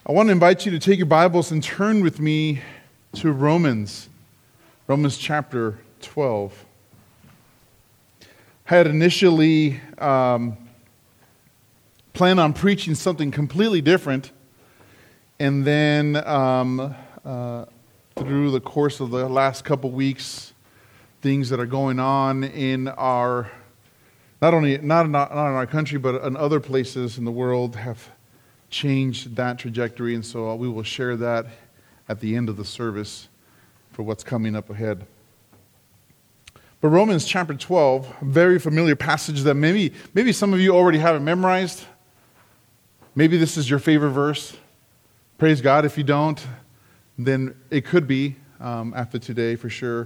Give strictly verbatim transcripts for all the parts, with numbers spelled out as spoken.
I want to invite you to take your Bibles and turn with me to Romans, Romans chapter twelve. I had initially um, planned on preaching something completely different, and then um, uh, through the course of the last couple weeks, things that are going on in our, not only not in our, not in our country, but in other places in the world have changed that trajectory, and so we will share that at the end of the service for what's coming up ahead. But Romans chapter twelve, a very familiar passage that maybe maybe some of you already have it memorized. Maybe this is your favorite verse. Praise God. If you don't, then it could be um, after today for sure.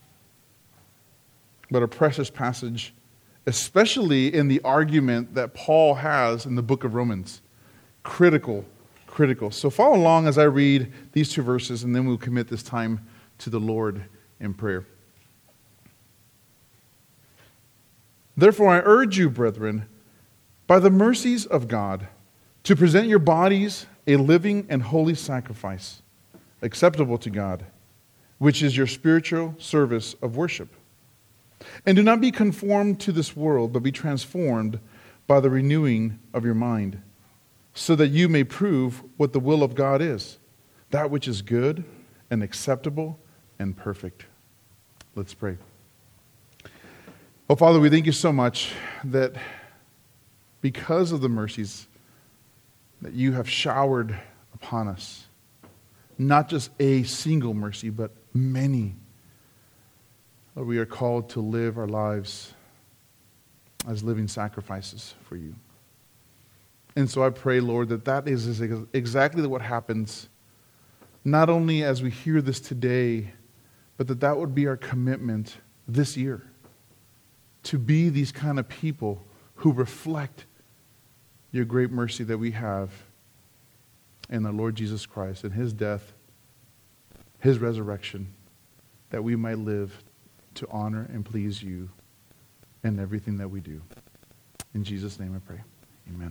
But a precious passage, especially in the argument that Paul has in the book of Romans. Critical, critical. So follow along as I read these two verses, and then we'll commit this time to the Lord in prayer. Therefore, I urge you, brethren, by the mercies of God, to present your bodies a living and holy sacrifice, acceptable to God, which is your spiritual service of worship. And do not be conformed to this world, but be transformed by the renewing of your mind, so that you may prove what the will of God is, that which is good and acceptable and perfect. Let's pray. Oh, Father, we thank you so much that because of the mercies that you have showered upon us, not just a single mercy, but many, Lord, we are called to live our lives as living sacrifices for you. And so I pray, Lord, that that is exactly what happens, not only as we hear this today, but that that would be our commitment this year, to be these kind of people who reflect your great mercy that we have in the Lord Jesus Christ and his death, his resurrection, that we might live to honor and please you in everything that we do. In Jesus' name I pray. Amen.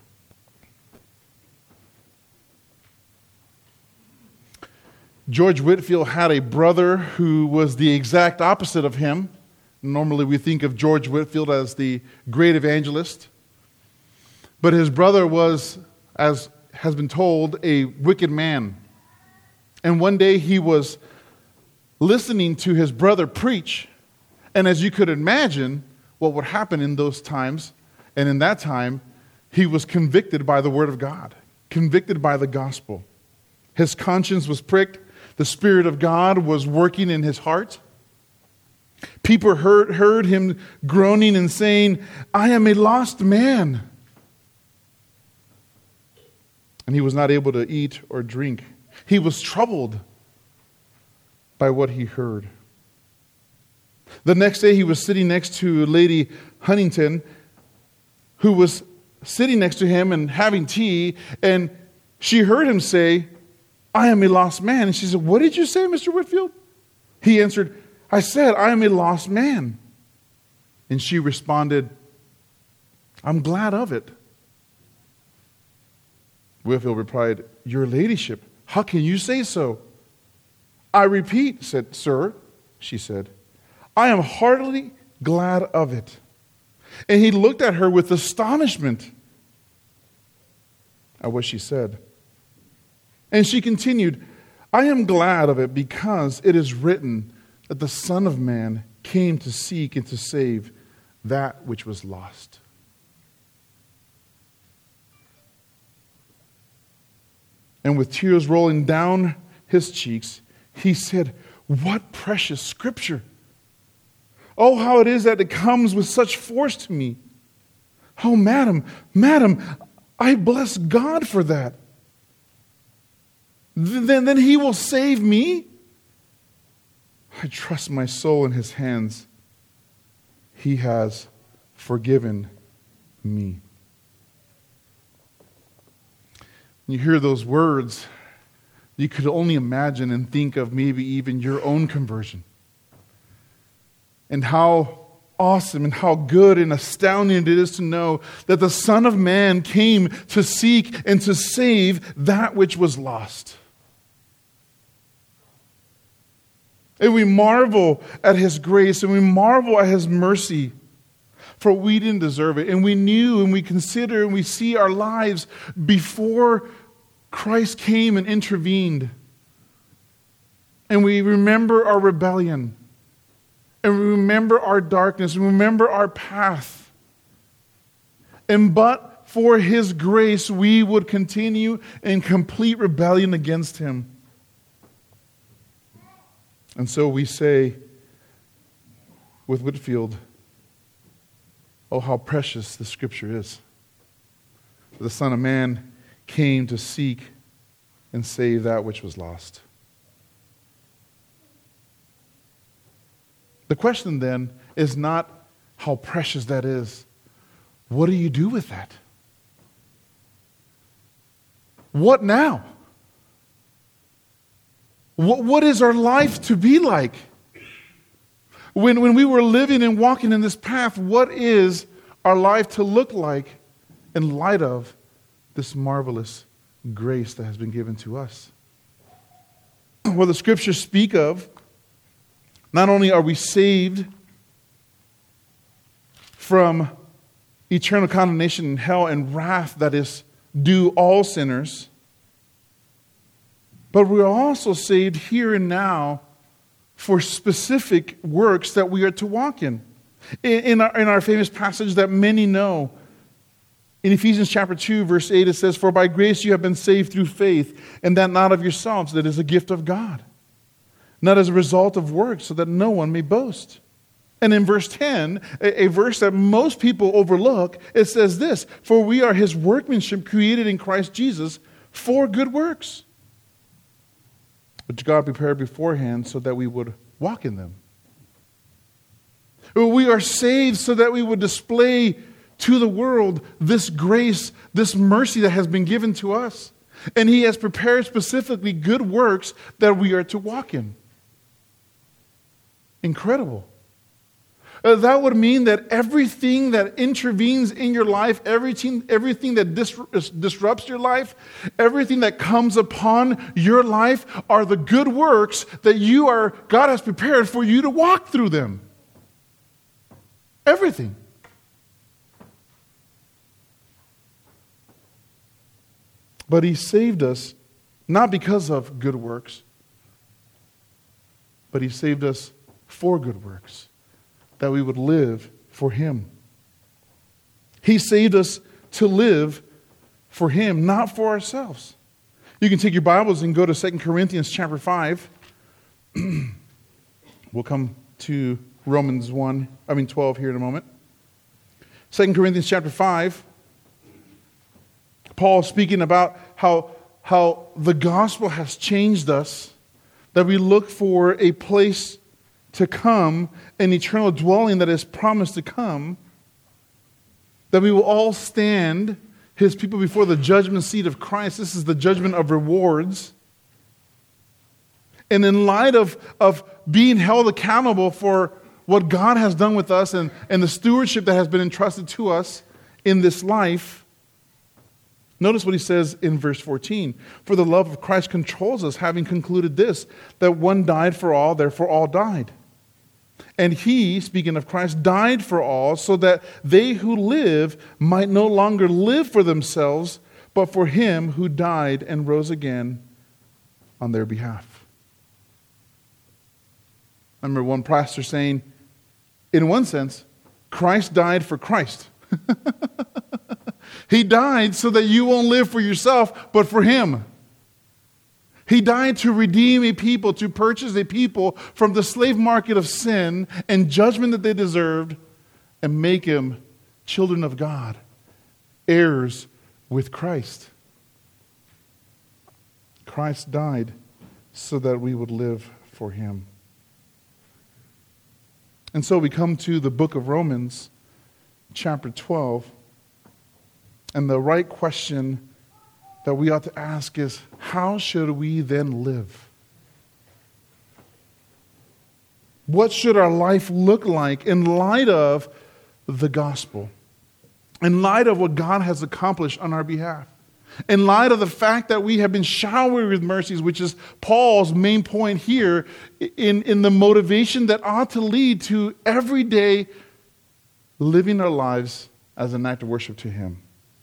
George Whitefield had a brother who was the exact opposite of him. Normally we think of George Whitefield as the great evangelist. But his brother was, as has been told, a wicked man. And one day he was listening to his brother preach. And as you could imagine what would happen in those times, and in that time, he was convicted by the word of God, convicted by the gospel. His conscience was pricked. The Spirit of God was working in his heart. People heard, heard him groaning and saying, I am a lost man. And he was not able to eat or drink. He was troubled by what he heard. The next day he was sitting next to Lady Huntington, who was sitting next to him and having tea, and she heard him say, I am a lost man. And she said, what did you say, Mister Whitefield? He answered, I said, I am a lost man. And she responded, I'm glad of it. Whitefield replied, Your ladyship, how can you say so? I repeat, said, Sir, she said, I am heartily glad of it. And he looked at her with astonishment at what she said. And she continued, I am glad of it because it is written that the Son of Man came to seek and to save that which was lost. And with tears rolling down his cheeks, he said, what precious scripture! Oh, how it is that it comes with such force to me. Oh, madam, madam, I bless God for that. Then, then he will save me. I trust my soul in his hands. He has forgiven me. When you hear those words, you could only imagine and think of maybe even your own conversion. And how awesome and how good and astounding it is to know that the Son of Man came to seek and to save that which was lost. And we marvel at His grace and we marvel at His mercy, for we didn't deserve it. And we knew and we consider and we see our lives before Christ came and intervened. And we remember our rebellion. And we remember our darkness. And we remember our path. And but for His grace, we would continue in complete rebellion against Him. And so we say with Whitefield, oh, how precious the Scripture is. The Son of Man came to seek and save that which was lost. The question then is not how precious that is. What do you do with that? What now? What, what is our life to be like? When, when we were living and walking in this path, what is our life to look like in light of this marvelous grace that has been given to us? Well, the Scriptures speak of, not only are we saved from eternal condemnation in hell and wrath that is due all sinners, but we're also saved here and now for specific works that we are to walk in. In, in, our, in our famous passage that many know, in Ephesians chapter two, verse eight, it says, "For by grace you have been saved through faith, and that not of yourselves, that is a gift of God, not as a result of works, so that no one may boast." And in verse ten, a, a verse that most people overlook, it says this, "For we are His workmanship created in Christ Jesus for good works, which God prepared beforehand so that we would walk in them." We are saved so that we would display to the world this grace, this mercy that has been given to us. And He has prepared specifically good works that we are to walk in. Incredible. Uh, that would mean that everything that intervenes in your life, everything, everything that dis- disrupts your life, everything that comes upon your life are the good works that you are, God has prepared for you to walk through them. Everything. But He saved us not because of good works, but He saved us for good works, that we would live for Him. He saved us to live for Him, not for ourselves. You can take your Bibles and go to Second Corinthians chapter five. We'll come to Romans one, I mean twelve here in a moment. Second Corinthians chapter five. Paul speaking about how, how the gospel has changed us, that we look for a place to come, an eternal dwelling that is promised to come, that we will all stand, His people, before the judgment seat of Christ. This is the judgment of rewards. And in light of, of being held accountable for what God has done with us and, and the stewardship that has been entrusted to us in this life, notice what he says in verse fourteen. "For the love of Christ controls us, having concluded this, that one died for all, therefore all died. And He," speaking of Christ, "died for all, so that they who live might no longer live for themselves, but for Him who died and rose again on their behalf." I remember one pastor saying, in one sense, Christ died for Christ. He died so that you won't live for yourself, but for Him. He died to redeem a people, to purchase a people from the slave market of sin and judgment that they deserved, and make them children of God, heirs with Christ. Christ died so that we would live for Him. And so we come to the book of Romans, chapter twelve, and the right question that we ought to ask is, how should we then live? What should our life look like in light of the gospel? In light of what God has accomplished on our behalf? In light of the fact that we have been showered with mercies, which is Paul's main point here in, in the motivation that ought to lead to everyday living our lives as an act of worship to Him.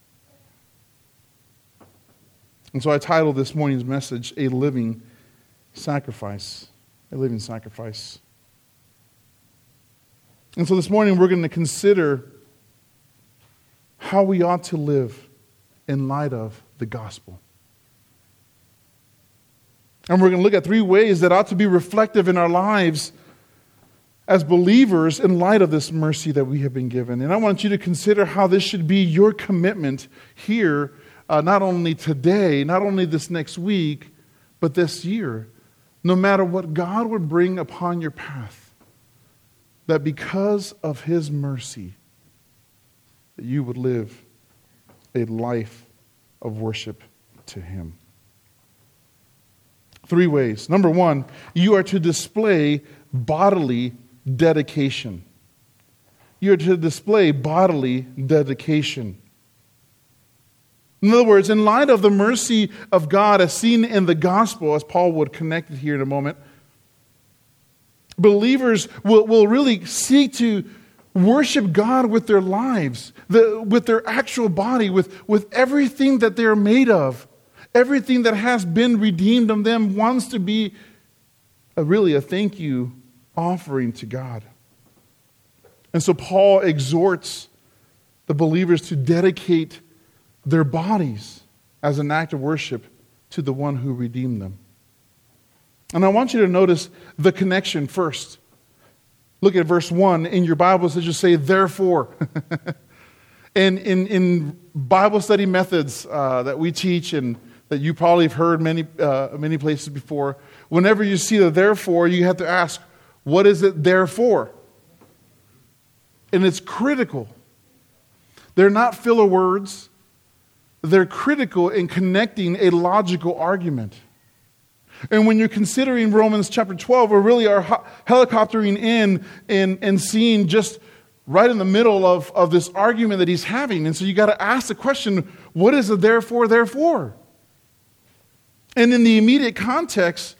And so I titled this morning's message, A Living Sacrifice. A Living Sacrifice. And so this morning we're going to consider how we ought to live in light of the gospel. And we're going to look at three ways that ought to be reflective in our lives as believers in light of this mercy that we have been given. And I want you to consider how this should be your commitment here, uh, not only today, not only this next week, but this year. No matter what God would bring upon your path, that because of His mercy, that you would live a life of worship to Him. Three ways. Number one, you are to display bodily dedication. You are to display bodily dedication. In other words, in light of the mercy of God as seen in the gospel, as Paul would connect it here in a moment, believers will, will really seek to worship God with their lives, the, with their actual body, with, with everything that they're made of. Everything that has been redeemed of them wants to be a, really a thank you offering to God. And so Paul exhorts the believers to dedicate their bodies as an act of worship to the one who redeemed them. And I want you to notice the connection first. Look at verse one. In your Bibles, it just say, therefore. And in, in Bible study methods uh, that we teach and that you probably have heard many, uh, many places before, whenever you see the therefore, you have to ask, what is it there for? And it's critical. They're not filler words. They're critical in connecting a logical argument. And when you're considering Romans chapter twelve, we really are helicoptering in and, and seeing just right in the middle of, of this argument that he's having. And so you got to ask the question, what is the therefore, therefore? And in the immediate context,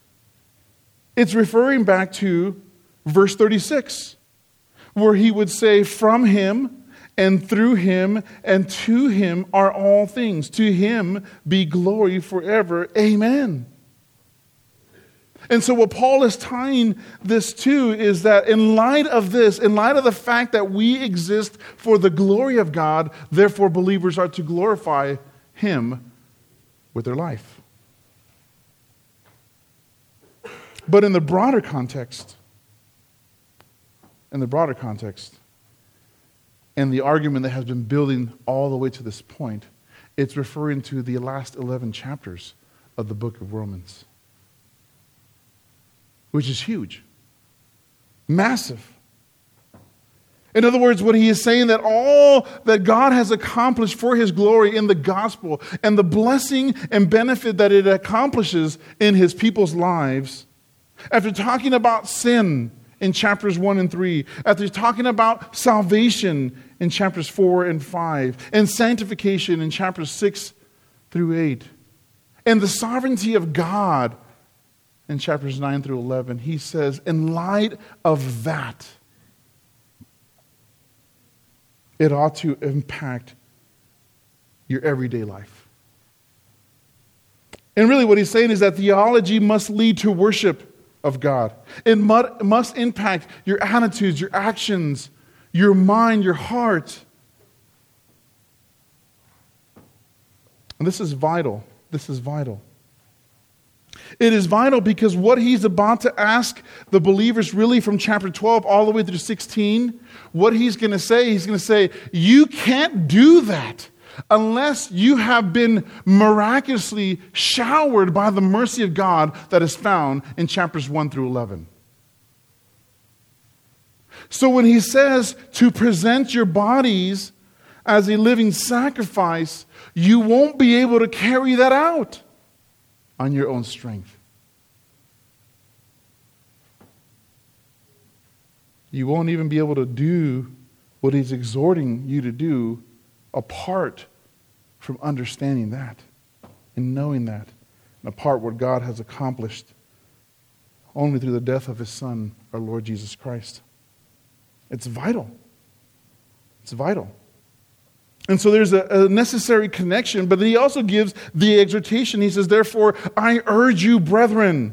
it's referring back to verse thirty-six, where he would say, from Him and through Him and to Him are all things. To Him be glory forever. Amen. And so what Paul is tying this to is that in light of this, in light of the fact that we exist for the glory of God, therefore believers are to glorify Him with their life. But in the broader context, in the broader context, and the argument that has been building all the way to this point, it's referring to the last eleven chapters of the book of Romans, which is huge, massive. In other words, what he is saying that all that God has accomplished for His glory in the gospel and the blessing and benefit that it accomplishes in His people's lives, after talking about sin in chapters one and three, after talking about salvation in chapters four and five, and sanctification in chapters six through eight, and the sovereignty of God in chapters nine through eleven, he says, in light of that, it ought to impact your everyday life. And really what he's saying is that theology must lead to worship of God. It must impact your attitudes, your actions, your mind, your heart. And this is vital. This is vital. It is vital because what he's about to ask the believers really from chapter twelve all the way through sixteen, what he's going to say, he's going to say, you can't do that unless you have been miraculously showered by the mercy of God that is found in chapters one through eleven. So when he says to present your bodies as a living sacrifice, you won't be able to carry that out on your own strength. you won't even be able to do what he's exhorting you to do apart from understanding that and knowing that, and apart what God has accomplished only through the death of his Son, our Lord Jesus Christ. It's vital. It's vital. And so there's a, a necessary connection, but then he also gives the exhortation. He says, therefore, I urge you, brethren.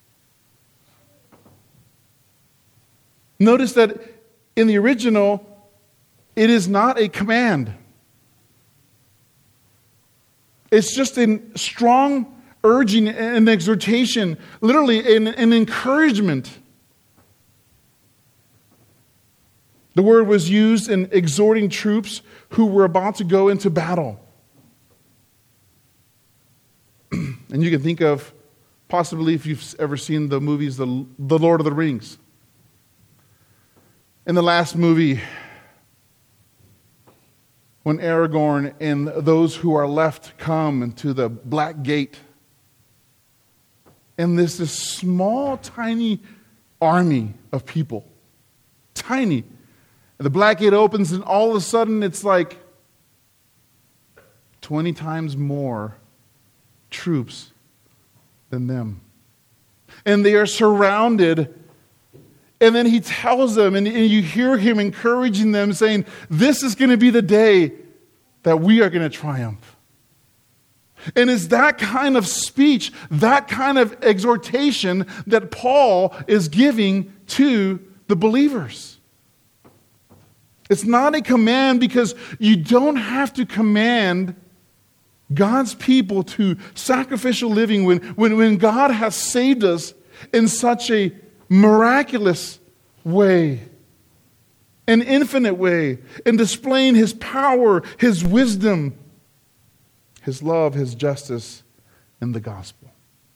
Notice that in the original, it is not a command. It's just a strong urging and exhortation, literally an, an encouragement. The word was used in exhorting troops who were about to go into battle. And you can think of, possibly if you've ever seen the movies, The, the Lord of the Rings. In the last movie, when Aragorn and those who are left come into the Black Gate, and there's this small, tiny army of people. Tiny. And the Black Gate opens, and all of a sudden it's like twenty times more troops than them. And they are surrounded. And then he tells them, and, and you hear him encouraging them, saying, this is going to be the day that we are going to triumph. And it's that kind of speech, that kind of exhortation that Paul is giving to the believers. It's not a command, because you don't have to command God's people to sacrificial living when, when, when God has saved us in such a miraculous way, an infinite way, in displaying his power, his wisdom, his love, his justice in the gospel.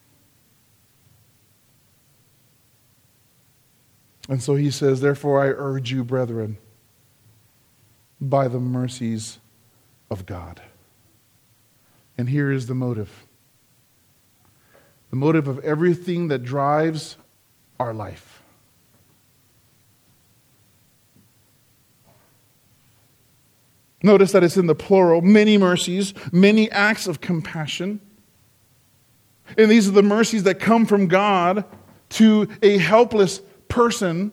And so he says, therefore I urge you, brethren, by the mercies of God. And here is the motive. The motive of everything that drives our life. Notice that it's in the plural, many mercies, many acts of compassion. And these are the mercies that come from God to a helpless person.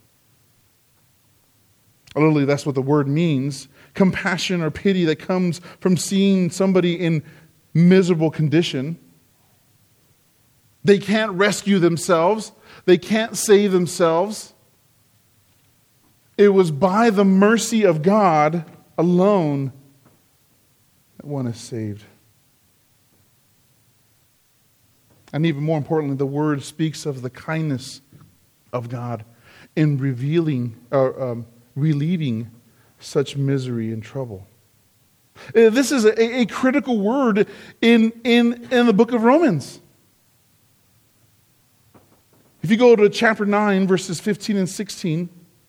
Literally, that's what the word means. Compassion or pity that comes from seeing somebody in miserable condition. They can't rescue themselves. They can't save themselves. It was by the mercy of God alone that one is saved. And even more importantly, the word speaks of the kindness of God in revealing or um, relieving such misery and trouble. Uh, This is a, a critical word in, in, in the book of Romans. If you go to chapter nine, verses fifteen and sixteen,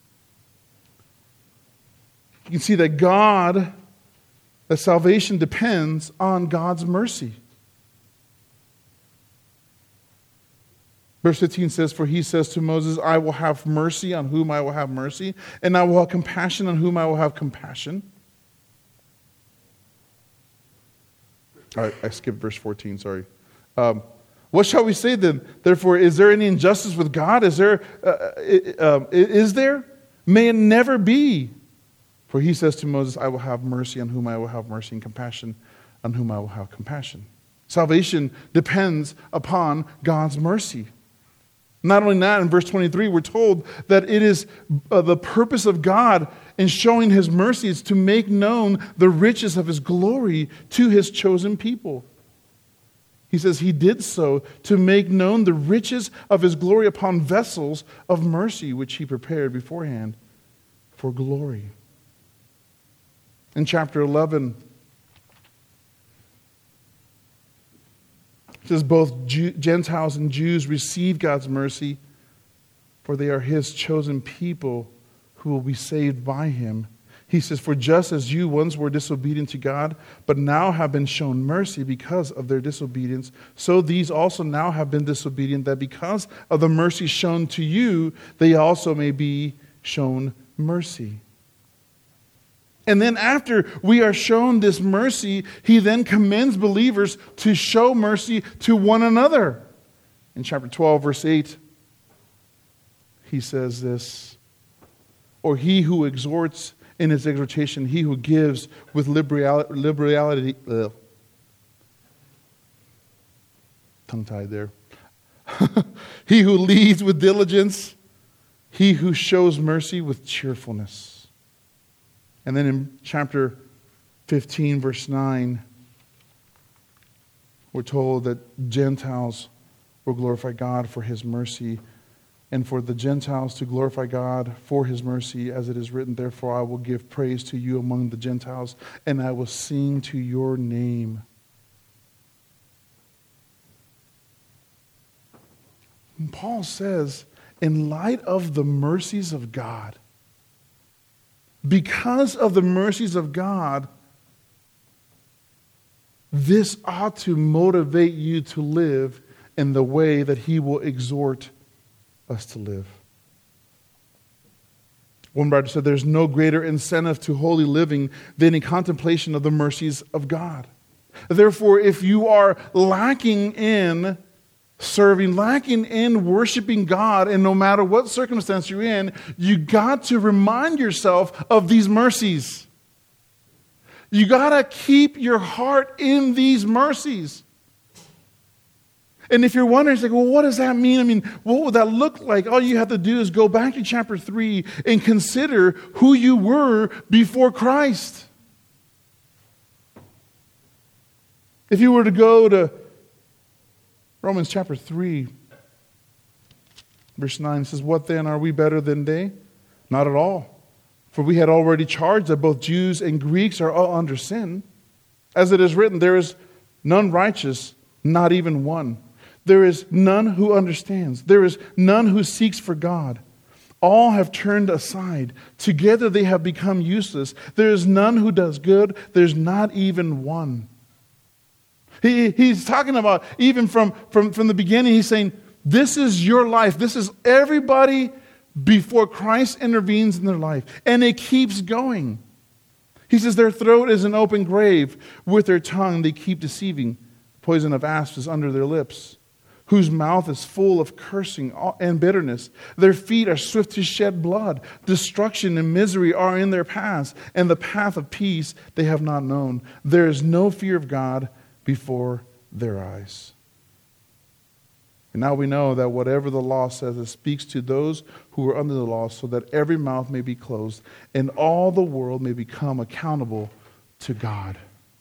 you can see that God, that salvation depends on God's mercy. Verse fifteen says, for he says to Moses, I will have mercy on whom I will have mercy, and I will have compassion on whom I will have compassion. All right, I skipped verse fourteen, sorry. Um, what shall we say then? Therefore, is there any injustice with God? Is there? Uh, uh, is there? May it never be. For he says to Moses, I will have mercy on whom I will have mercy, and compassion on whom I will have compassion. Salvation depends upon God's mercy. Not only that, in verse twenty-three, we're told that it is uh, the purpose of God in showing his mercy is to make known the riches of his glory to his chosen people. He says he did so to make known the riches of his glory upon vessels of mercy, which he prepared beforehand for glory. In chapter eleven, it says both Jew, Gentiles and Jews receive God's mercy, for they are his chosen people who will be saved by him. He says, for just as you once were disobedient to God, but now have been shown mercy because of their disobedience, so these also now have been disobedient, that because of the mercy shown to you, they also may be shown mercy. And then after we are shown this mercy, he then commends believers to show mercy to one another. In chapter twelve, verse eight, he says this, or he who exhorts in his exhortation, he who gives with liberality, liberality uh, tongue-tied there. He who leads with diligence, he who shows mercy with cheerfulness. And then in chapter fifteen, verse nine, we're told that Gentiles will glorify God for his mercy, and for the Gentiles to glorify God for his mercy, as it is written, therefore I will give praise to you among the Gentiles, and I will sing to your name. And Paul says, in light of the mercies of God, because of the mercies of God, this ought to motivate you to live in the way that he will exhort us to live. One writer said, there's no greater incentive to holy living than a contemplation of the mercies of God. Therefore, if you are lacking in serving, lacking in worshiping God, and no matter what circumstance you're in, you got to remind yourself of these mercies. You got to keep your heart in these mercies. And if you're wondering, it's like, well, what does that mean? I mean, what would that look like? All you have to do is go back to chapter three and consider who you were before Christ. If you were to go to Romans chapter three, verse nine, says, what then, are we better than they? Not at all. For we had already charged that both Jews and Greeks are all under sin. As it is written, there is none righteous, not even one. There is none who understands. There is none who seeks for God. All have turned aside. Together they have become useless. There is none who does good. There's not even one. He, he's talking about, even from, from, from the beginning, he's saying, this is your life. This is everybody before Christ intervenes in their life. And it keeps going. He says, their throat is an open grave. With their tongue they keep deceiving. Poison of asps is under their lips, whose mouth is full of cursing and bitterness. Their feet are swift to shed blood. Destruction and misery are in their paths, and the path of peace they have not known. There is no fear of God before their eyes. And now we know that whatever the law says, it speaks to those who are under the law, so that every mouth may be closed and all the world may become accountable to God.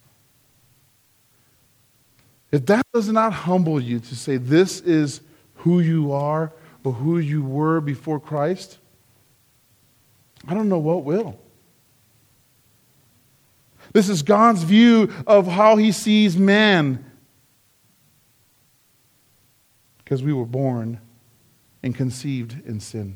If that does not humble you to say this is who you are or who you were before Christ, I don't know what will. This is God's view of how he sees man. Because we were born and conceived in sin.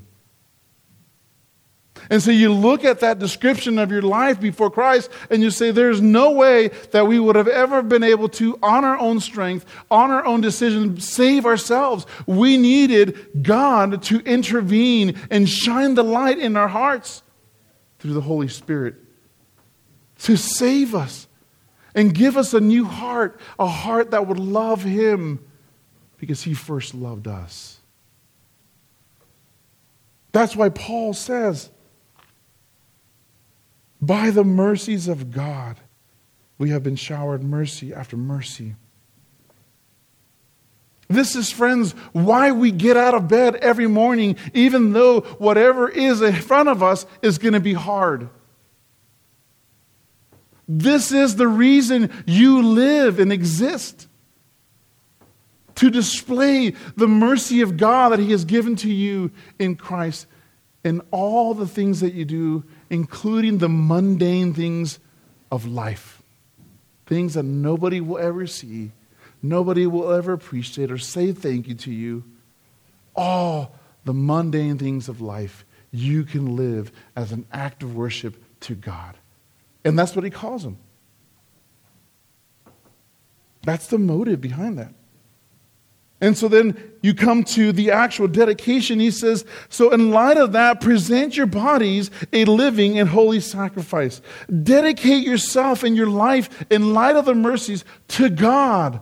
And so you look at that description of your life before Christ and you say there's no way that we would have ever been able to, on our own strength, on our own decision, save ourselves. We needed God to intervene and shine the light in our hearts through the Holy Spirit to save us and give us a new heart, a heart that would love him because he first loved us. That's why Paul says, by the mercies of God, we have been showered mercy after mercy. This is, friends, why we get out of bed every morning, even though whatever is in front of us is going to be hard. This is the reason you live and exist. To display the mercy of God that he has given to you in Christ in all the things that you do, including the mundane things of life. Things that nobody will ever see, nobody will ever appreciate or say thank you to you. All the mundane things of life, you can live as an act of worship to God. And that's what he calls them. That's the motive behind that. And so then you come to the actual dedication. He says, so in light of that, present your bodies a living and holy sacrifice. Dedicate yourself and your life in light of the mercies to God.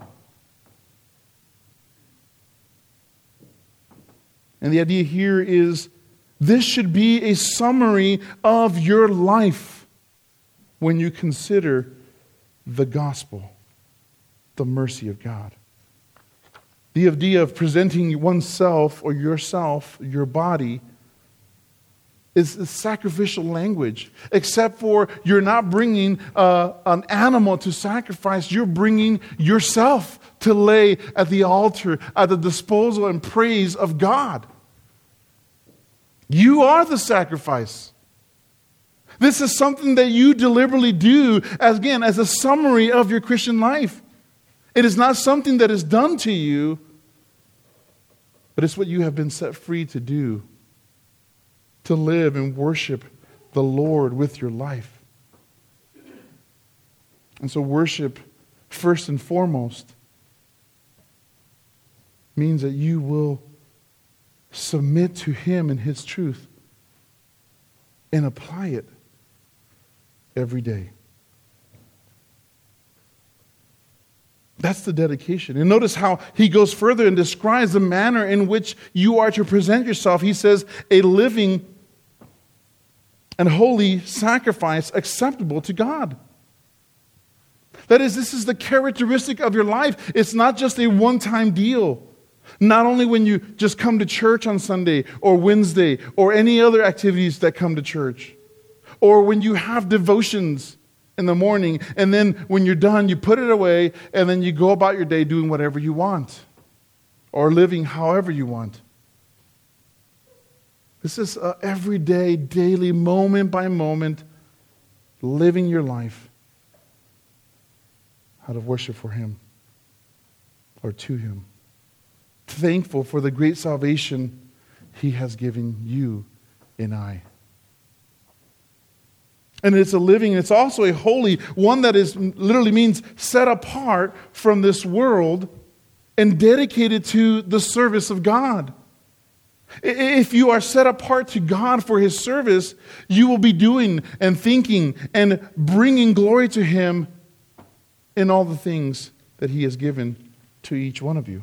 And the idea here is this should be a summary of your life when you consider the gospel, the mercy of God. The idea of presenting oneself or yourself, your body, is, is sacrificial language. Except for you're not bringing uh, an animal to sacrifice, you're bringing yourself to lay at the altar, at the disposal and praise of God. You are the sacrifice. This is something that you deliberately do, as, again, as a summary of your Christian life. It is not something that is done to you, but it's what you have been set free to do, to live and worship the Lord with your life. And so worship, first and foremost, means that you will submit to Him and His truth and apply it every day. That's the dedication. And notice how he goes further and describes the manner in which you are to present yourself. He says, a living and holy sacrifice acceptable to God. That is, this is the characteristic of your life. It's not just a one-time deal. Not only when you just come to church on Sunday or Wednesday or any other activities that come to church. Or when you have devotions in the morning, and then when you're done, you put it away, and then you go about your day doing whatever you want, or living however you want. This is an everyday, daily, moment by moment, living your life out of worship for Him, or to Him. Thankful for the great salvation He has given you and I. And it's a living, it's also a holy, one that is literally means set apart from this world and dedicated to the service of God. If you are set apart to God for His service, you will be doing and thinking and bringing glory to Him in all the things that He has given to each one of you.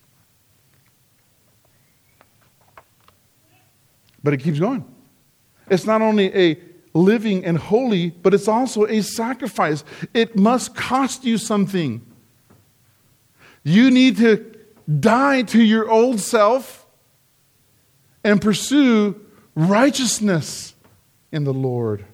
But it keeps going. It's not only a living and holy, but it's also a sacrifice. It must cost you something. You need to die to your old self and pursue righteousness in the Lord.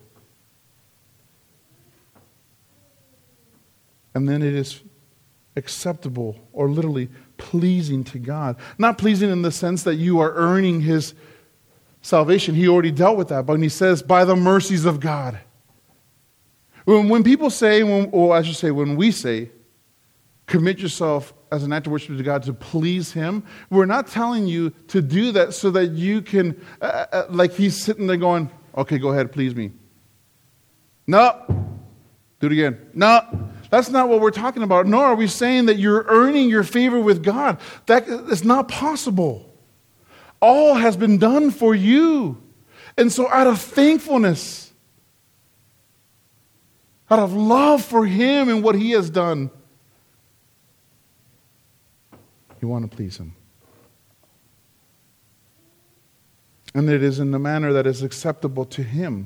And then it is acceptable, or literally pleasing to God. Not pleasing in the sense that you are earning His salvation. He already dealt with that. But when He says, by the mercies of God. When, when people say, when, or I should say, when we say, commit yourself as an act of worship to God to please Him, we're not telling you to do that so that you can, uh, uh, like He's sitting there going, okay, go ahead, please me. No. Do it again. No. That's not what we're talking about. Nor are we saying that you're earning your favor with God. That is not possible. All has been done for you. And so out of thankfulness, out of love for Him and what He has done, you want to please Him. And it is in the manner that is acceptable to Him.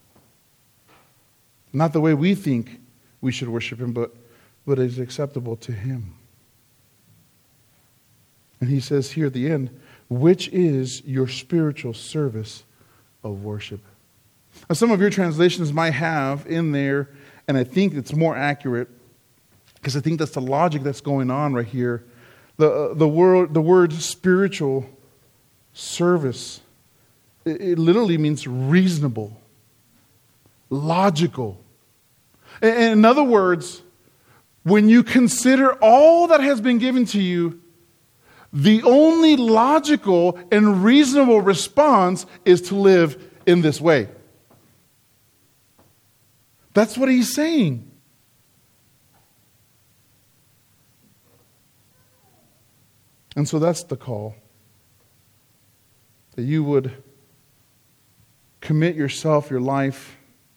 Not the way we think we should worship Him, but what is acceptable to Him. And He says here at the end, which is your spiritual service of worship. Now, some of your translations might have in there, and I think it's more accurate, because I think that's the logic that's going on right here. The, uh, the, word, the word spiritual service, it, it literally means reasonable, logical. In, in other words, when you consider all that has been given to you, the only logical and reasonable response is to live in this way. That's what he's saying. And so that's the call. That you would commit yourself, your life,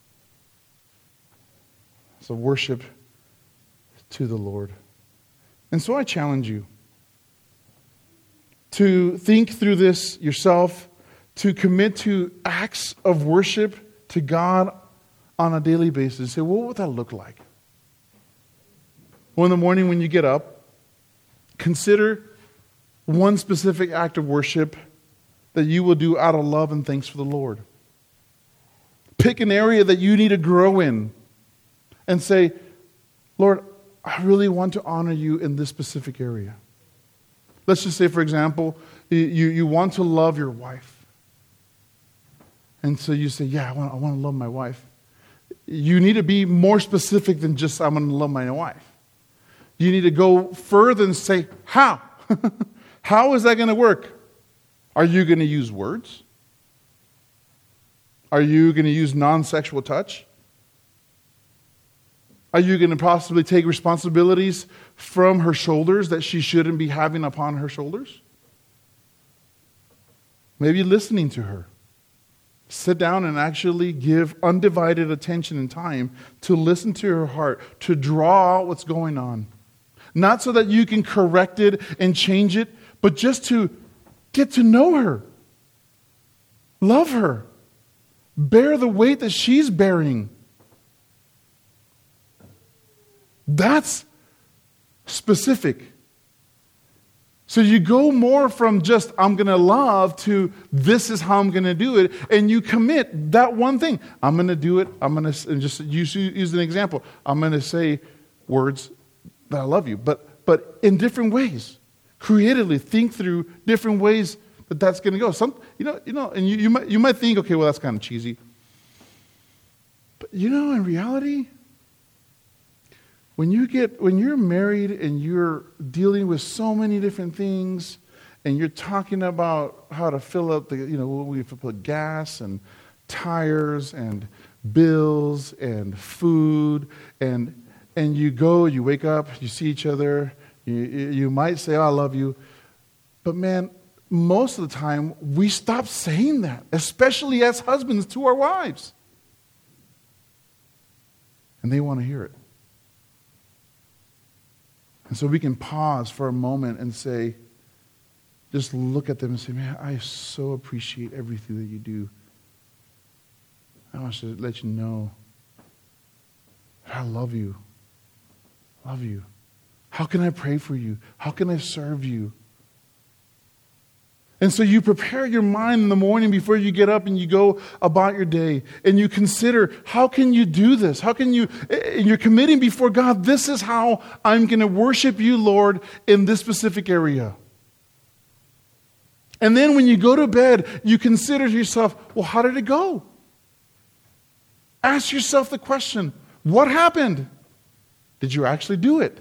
as a worship to the Lord. And so I challenge you to think through this yourself, to commit to acts of worship to God on a daily basis. Say, what would that look like? Well, in the morning when you get up, consider one specific act of worship that you will do out of love and thanks for the Lord. Pick an area that you need to grow in and say, Lord, I really want to honor you in this specific area. Let's just say, for example, you, you want to love your wife. And so you say, yeah, I want, I want to love my wife. You need to be more specific than just, I'm going to love my wife. You need to go further and say, how? How is that going to work? Are you going to use words? Are you going to use non-sexual touch? Are you going to possibly take responsibilities from her shoulders that she shouldn't be having upon her shoulders? Maybe listening to her. Sit down and actually give undivided attention and time to listen to her heart, to draw out what's going on. Not so that you can correct it and change it, but just to get to know her. Love her. Bear the weight that she's bearing. That's specific. So you go more from just, I'm going to love, to this is how I'm going to do it. And you commit that one thing. I'm going to do it. I'm going to, and just use, use an example. I'm going to say words that I love you. But, but in different ways. Creatively think through different ways that that's going to go. Some, you know, you know, and you, you might, you might think, okay, well, that's kind of cheesy. But you know, in reality, When you get, when you're married and you're dealing with so many different things, and you're talking about how to fill up the, you know, we have to put gas and tires and bills and food, and and you go, you wake up, you see each other, you you might say, oh, I love you, but man, most of the time we stop saying that, especially as husbands to our wives, and they want to hear it. And so we can pause for a moment and say, just look at them and say, man, I so appreciate everything that you do. I want to let you know I love you. Love you. How can I pray for you? How can I serve you? And so you prepare your mind in the morning before you get up and you go about your day. And you consider, how can you do this? How can you, you're committing before God, this is how I'm going to worship you, Lord, in this specific area. And then when you go to bed, you consider to yourself, well, how did it go? Ask yourself the question, what happened? Did you actually do it?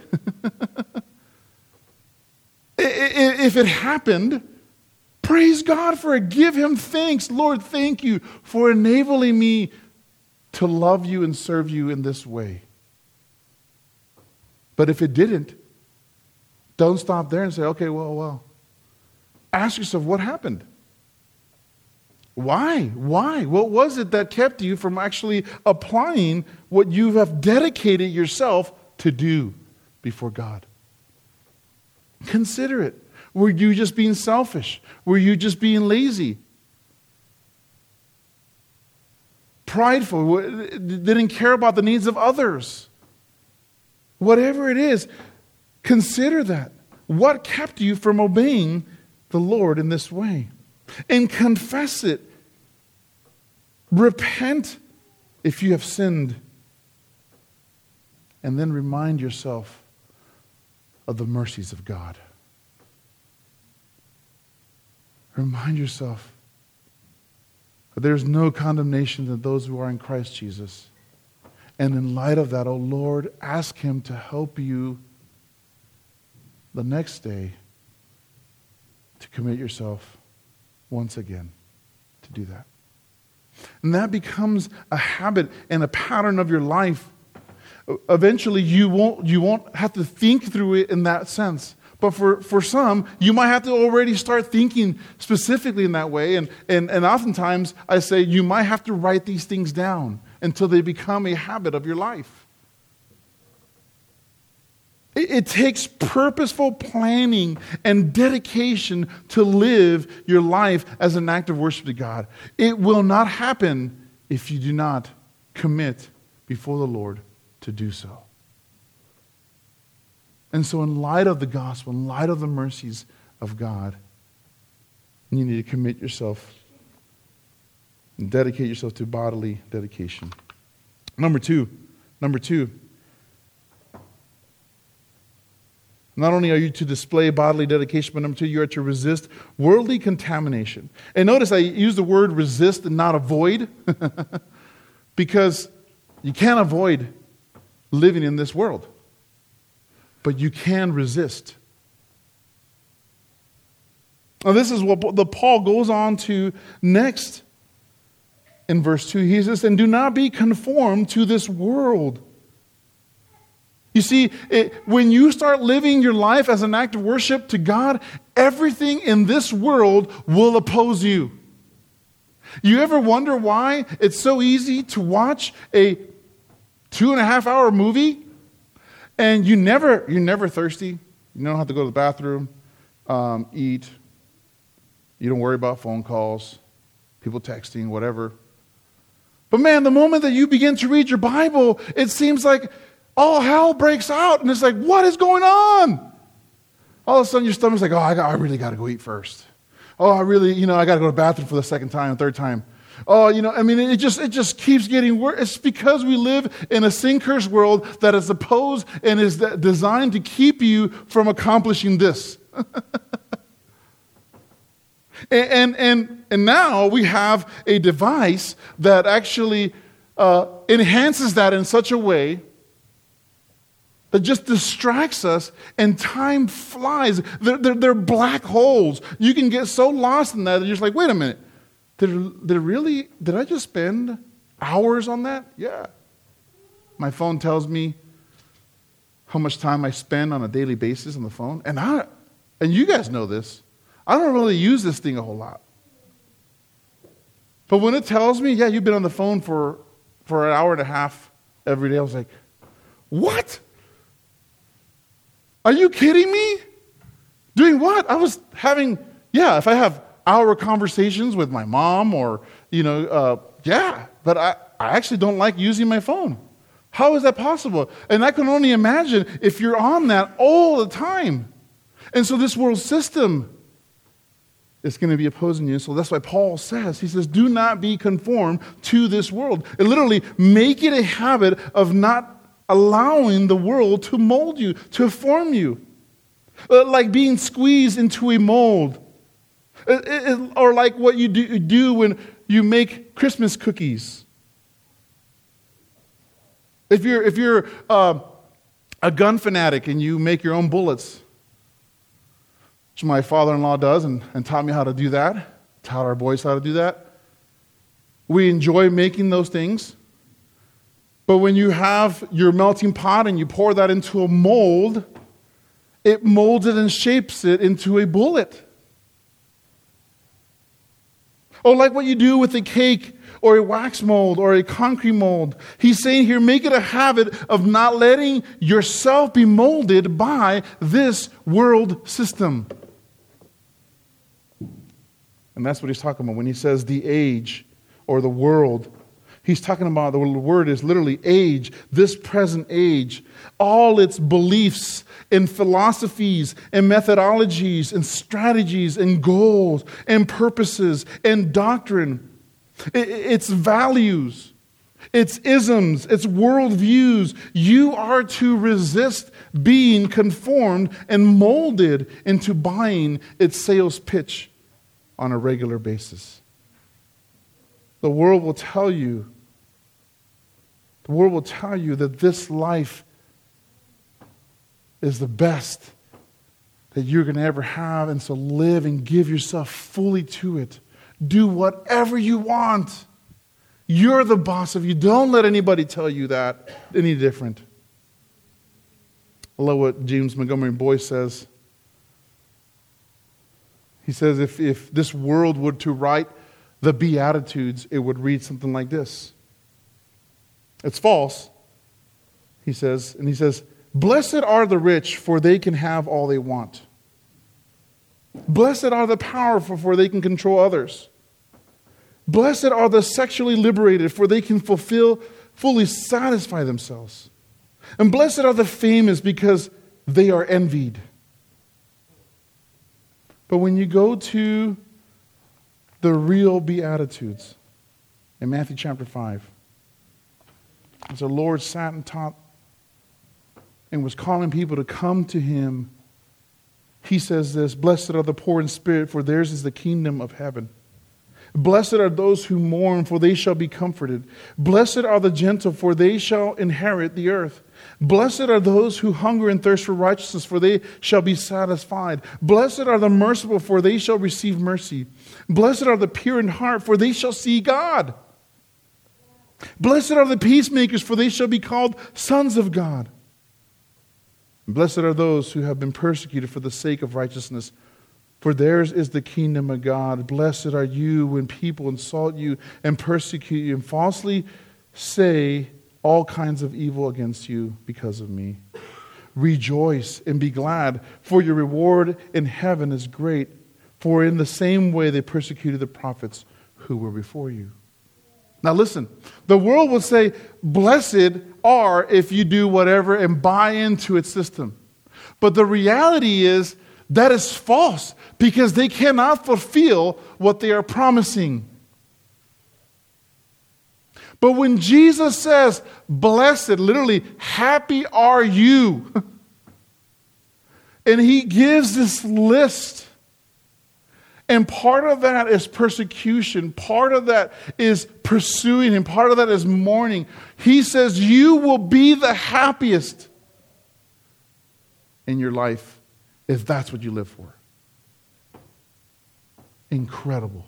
If it happened, praise God for it. Give Him thanks. Lord, thank you for enabling me to love you and serve you in this way. But if it didn't, don't stop there and say, okay, well, well. Ask yourself, what happened? Why? Why? What was it that kept you from actually applying what you have dedicated yourself to do before God? Consider it. Were you just being selfish? Were you just being lazy? Prideful? Didn't care about the needs of others? Whatever it is, consider that. What kept you from obeying the Lord in this way? And confess it. Repent if you have sinned. And then remind yourself of the mercies of God. Remind yourself that there's no condemnation to those who are in Christ Jesus. And in light of that, oh Lord, ask Him to help you the next day to commit yourself once again to do that. And that becomes a habit and a pattern of your life. Eventually, you won't, you won't have to think through it in that sense. But for, for some, you might have to already start thinking specifically in that way. And, and, and oftentimes, I say you might have to write these things down until they become a habit of your life. It, it takes purposeful planning and dedication to live your life as an act of worship to God. It will not happen if you do not commit before the Lord to do so. And so in light of the gospel, in light of the mercies of God, you need to commit yourself and dedicate yourself to bodily dedication. Number two, number two, not only are you to display bodily dedication, but number two, you are to resist worldly contamination. And notice I use the word resist and not avoid, because you can't avoid living in this world. But you can resist. Now, this is what the Paul goes on to next in verse two. He says, and do not be conformed to this world. You see, it, when you start living your life as an act of worship to God, everything in this world will oppose you. You ever wonder why it's so easy to watch a two and a half hour movie? And you never, you're never thirsty. You don't have to go to the bathroom, um, eat. You don't worry about phone calls, people texting, whatever. But man, the moment that you begin to read your Bible, it seems like all hell breaks out. And it's like, what is going on? All of a sudden your stomach's like, oh, I, got, I really got to go eat first. Oh, I really, you know, I got to go to the bathroom for the second time, third time. Oh, you know, I mean, it just it just keeps getting worse. It's because we live in a sin-cursed world that is opposed and is designed to keep you from accomplishing this. and, and and and now we have a device that actually uh, enhances that in such a way that just distracts us, and time flies. They're, they're, they're black holes. You can get so lost in that that you're just like, wait a minute. Did, did really, did I just spend hours on that? Yeah. My phone tells me how much time I spend on a daily basis on the phone. And I, and you guys know this, I don't really use this thing a whole lot. But when it tells me, yeah, you've been on the phone for, for an hour and a half every day, I was like, what? Are you kidding me? Doing what? I was having, yeah, if I have hour conversations with my mom or, you know, uh, yeah, but I, I actually don't like using my phone. How is that possible? And I can only imagine if you're on that all the time. And so this world system is going to be opposing you. So that's why Paul says, he says, do not be conformed to this world. And literally, make it a habit of not allowing the world to mold you, to form you. Uh, like being squeezed into a mold. It, it, or like what you do, do when you make Christmas cookies. If you're if you're uh, a gun fanatic and you make your own bullets, which my father-in-law does and, and taught me how to do that, taught our boys how to do that. We enjoy making those things. But when you have your melting pot and you pour that into a mold, it molds it and shapes it into a bullet. Or like what you do with a cake or a wax mold or a concrete mold. He's saying here, make it a habit of not letting yourself be molded by this world system. And that's what he's talking about when he says the age or the world. He's talking about, the word is literally age, this present age. All its beliefs and philosophies and methodologies and strategies and goals and purposes and doctrine. Its values, its isms, its worldviews. You are to resist being conformed and molded into buying its sales pitch on a regular basis. The world will tell you, the world will tell you that this life is the best that you're going to ever have, and so live and give yourself fully to it. Do whatever you want. You're the boss of you. Don't let anybody tell you that any different. I love what James Montgomery Boyce says. He says if, if this world were to write the Beatitudes, it would read something like this. It's false, he says. And he says, blessed are the rich, for they can have all they want. Blessed are the powerful, for they can control others. Blessed are the sexually liberated, for they can fulfill, fully satisfy themselves. And blessed are the famous, because they are envied. But when you go to the real Beatitudes in Matthew chapter five, as the Lord sat and taught and was calling people to come to him, he says this, blessed are the poor in spirit, for theirs is the kingdom of heaven. Blessed are those who mourn, for they shall be comforted. Blessed are the gentle, for they shall inherit the earth. Blessed are those who hunger and thirst for righteousness, for they shall be satisfied. Blessed are the merciful, for they shall receive mercy. Blessed are the pure in heart, for they shall see God. Blessed are the peacemakers, for they shall be called sons of God. Blessed are those who have been persecuted for the sake of righteousness, for theirs is the kingdom of God. Blessed are you when people insult you and persecute you and falsely say all kinds of evil against you because of me. Rejoice and be glad, for your reward in heaven is great. For in the same way they persecuted the prophets who were before you. Now listen, the world will say, blessed are if you do whatever and buy into its system. But the reality is that is false, because they cannot fulfill what they are promising. But when Jesus says, blessed, literally, happy are you, and he gives this list, and part of that is persecution, part of that is pursuing, and part of that is mourning. He says, you will be the happiest in your life if that's what you live for. Incredible.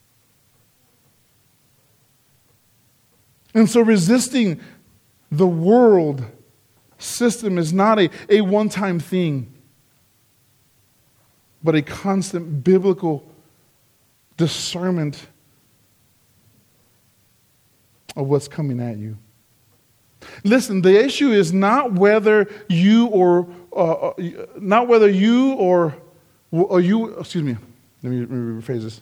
And so resisting the world system is not a, a one-time thing, but a constant biblical discernment of what's coming at you. Listen, the issue is not whether you or uh, not whether you or or you. Excuse me. Let me, let me rephrase this.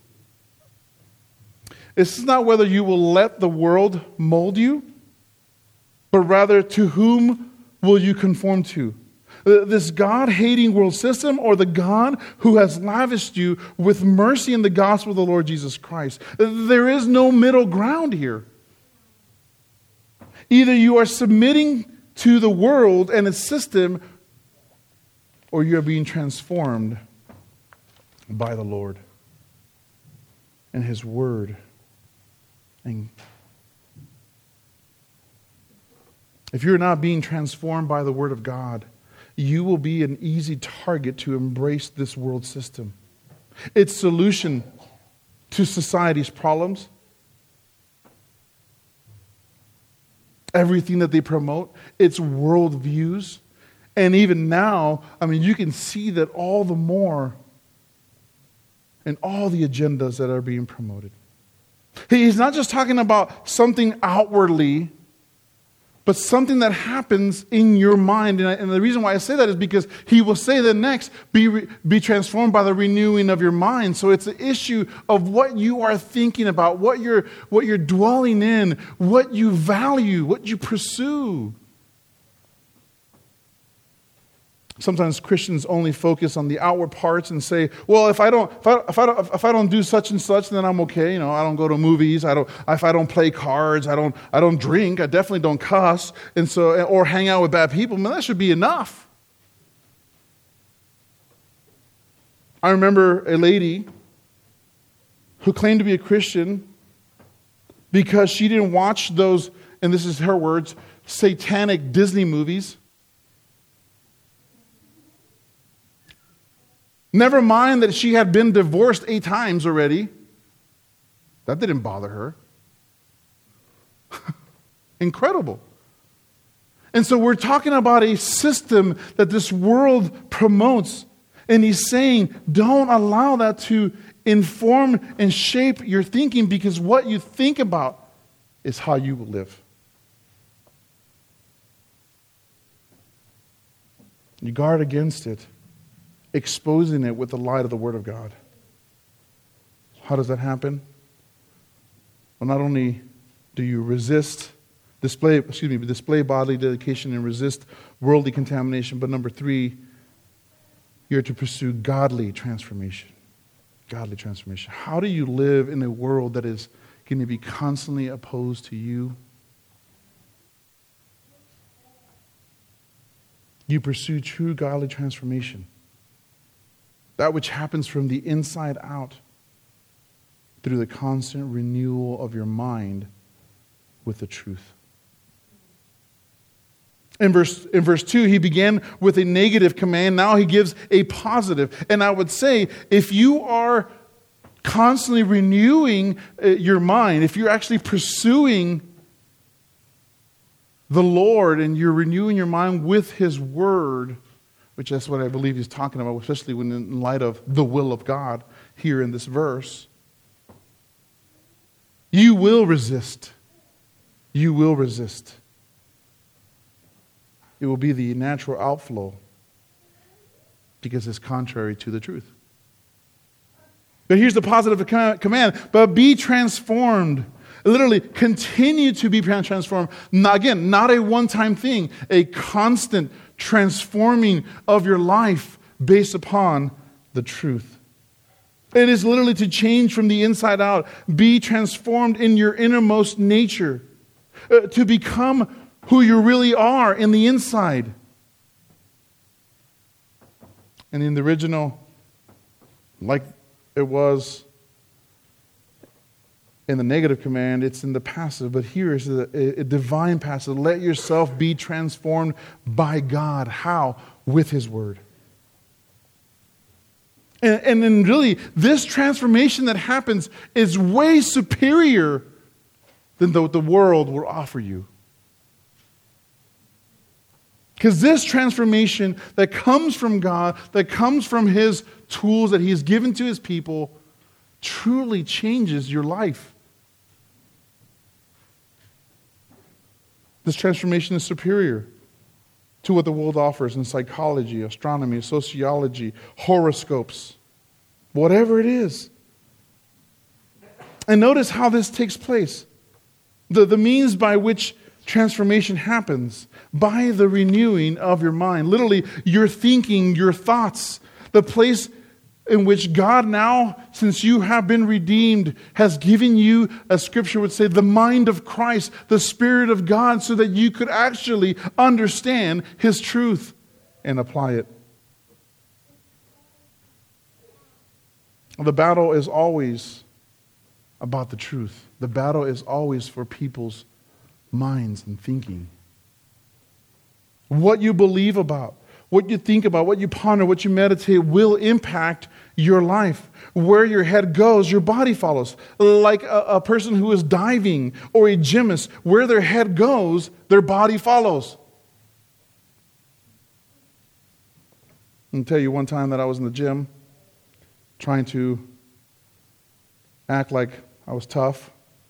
It's not whether you will let the world mold you, but rather to whom will you conform to? This God-hating world system, or the God who has lavished you with mercy in the gospel of the Lord Jesus Christ? There is no middle ground here. Either you are submitting to the world and its system, or you are being transformed by the Lord and his word. And if you're not being transformed by the word of God, you will be an easy target to embrace this world system. Its solution to society's problems, everything that they promote, its worldviews, and even now, I mean, you can see that all the more in all the agendas that are being promoted. He's not just talking about something outwardly, but something that happens in your mind. And, I, and the reason why I say that is because he will say that next, be, re, be transformed by the renewing of your mind. So it's an issue of what you are thinking about, what you're, what you're dwelling in, what you value, what you pursue. Sometimes Christians only focus on the outward parts and say, well, if I don't, if I, if I don't, if I don't do such and such, then I'm okay. You know, I don't go to movies. I don't, if I don't play cards, I don't, I don't drink. I definitely don't cuss. And so, or hang out with bad people. Man, that should be enough. I remember a lady who claimed to be a Christian because she didn't watch those, and this is her words, satanic Disney movies. Never mind that she had been divorced eight times already. That didn't bother her. Incredible. And so we're talking about a system that this world promotes. And he's saying, don't allow that to inform and shape your thinking, because what you think about is how you will live. You guard against it, exposing it with the light of the Word of God. How does that happen? Well, not only do you resist, display, excuse me, display bodily dedication and resist worldly contamination, but number three, you're to pursue godly transformation. Godly transformation. How do you live in a world that is going to be constantly opposed to you? You pursue true godly transformation. That which happens from the inside out through the constant renewal of your mind with the truth. In verse, in verse two, he began with a negative command. Now he gives a positive. And I would say, if you are constantly renewing uh, your mind, if you're actually pursuing the Lord and you're renewing your mind with His Word, which that's what I believe he's talking about, especially when in light of the will of God here in this verse, you will resist. You will resist. It will be the natural outflow because it's contrary to the truth. But here's the positive command. But be transformed. Literally, continue to be transformed. Not, again, not a one-time thing. A constant transforming of your life based upon the truth. It is literally to change from the inside out. Be transformed in your innermost nature. Uh, to become who you really are in the inside. And in the original, like it was in the negative command, it's in the passive. But here is a, a divine passive. Let yourself be transformed by God. How? With His Word. And, and then really, this transformation that happens is way superior than what the world will offer you. Because this transformation that comes from God, that comes from His tools that He has given to His people, truly changes your life. This transformation is superior to what the world offers in psychology, astronomy, sociology, horoscopes, whatever it is. And notice how this takes place. The, the means by which transformation happens by the renewing of your mind. Literally, your thinking, your thoughts, the place in which God now, since you have been redeemed, has given you, as Scripture would say, the mind of Christ, the Spirit of God, so that you could actually understand His truth and apply it. The battle is always about the truth. The battle is always for people's minds and thinking. What you believe about, what you think about, what you ponder, what you meditate will impact your life. Where your head goes, your body follows. Like a, a person who is diving or a gymnast, where their head goes, their body follows. I'll tell you one time that I was in the gym trying to act like I was tough.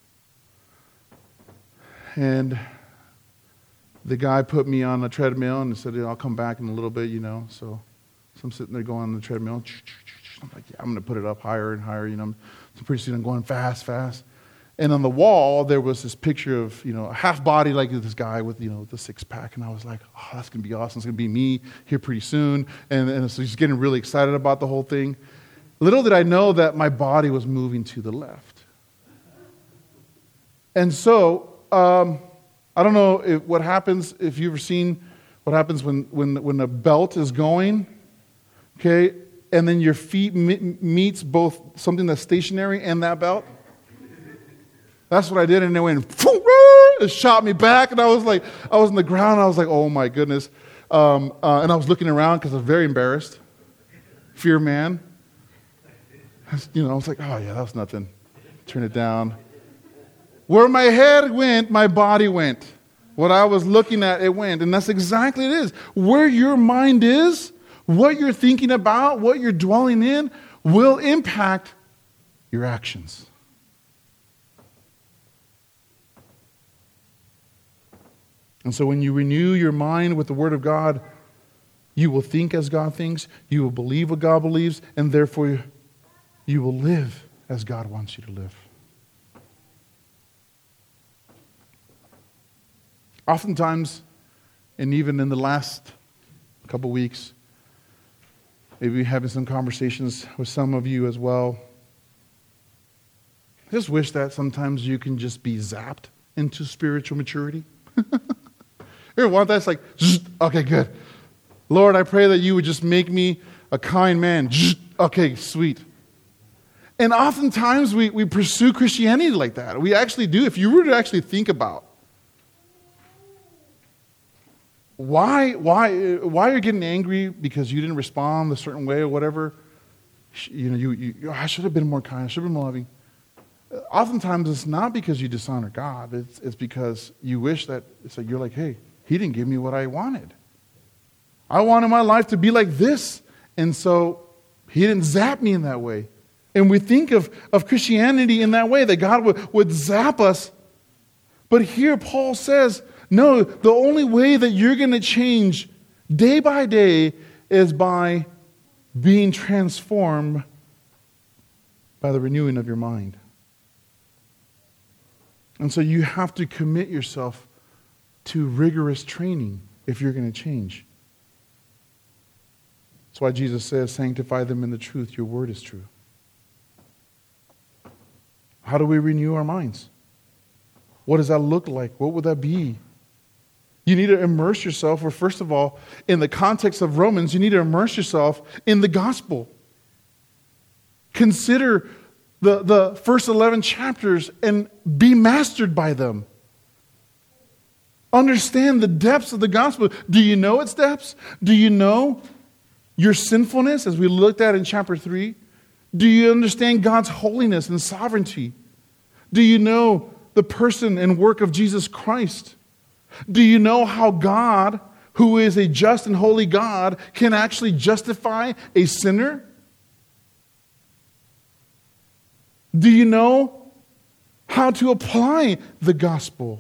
And the guy put me on a treadmill and said, I'll come back in a little bit, you know. So, so I'm sitting there going on the treadmill. I'm like, yeah, I'm going to put it up higher and higher, you know. So pretty soon I'm going fast, fast. And on the wall, there was this picture of, you know, a half body like this guy with, you know, the six pack. And I was like, oh, that's going to be awesome. It's going to be me here pretty soon. And, and so he's getting really excited about the whole thing. Little did I know that my body was moving to the left. And so, Um, I don't know if, what happens, if you've ever seen what happens when, when, when a belt is going, okay, and then your feet me- meets both something that's stationary and that belt. That's what I did, and it went, it shot me back, and I was like, I was on the ground, and I was like, oh my goodness. Um, uh, and I was looking around because I was very embarrassed. Fear man. You know, I was like, oh yeah, that was nothing. Turn it down. Where my head went, my body went. What I was looking at, it went. And that's exactly it is. Where your mind is What you're thinking about, what you're dwelling in, will impact your actions. And so when you renew your mind with the Word of God, you will think as God thinks, you will believe what God believes, and therefore you will live as God wants you to live. Oftentimes, and even in the last couple weeks, maybe having some conversations with some of you as well, I just wish that sometimes you can just be zapped into spiritual maturity. You ever want that? It's like, okay, good. Lord, I pray that you would just make me a kind man. Okay, sweet. And oftentimes we, we pursue Christianity like that. We actually do. If you were to actually think about why, why, why you're getting angry because you didn't respond a certain way or whatever, you know, you, you I should have been more kind. I should have been more loving. Oftentimes it's not because you dishonor God. It's, it's because you wish that, it's like you're like, hey, He didn't give me what I wanted. I wanted my life to be like this. And so He didn't zap me in that way. And we think of, of Christianity in that way, that God would, would zap us. But here Paul says, no, the only way that you're going to change day by day is by being transformed by the renewing of your mind. And so you have to commit yourself to rigorous training if you're going to change. That's why Jesus says, sanctify them in the truth. Your word is true. How do we renew our minds? What does that look like? What would that be? You need to immerse yourself, or first of all, in the context of Romans, you need to immerse yourself in the gospel. Consider the, the first eleven chapters and be mastered by them. Understand the depths of the gospel. Do you know its depths? Do you know your sinfulness, as we looked at in chapter three? Do you understand God's holiness and sovereignty? Do you know the person and work of Jesus Christ? Do you know how God, who is a just and holy God, can actually justify a sinner? Do you know how to apply the gospel?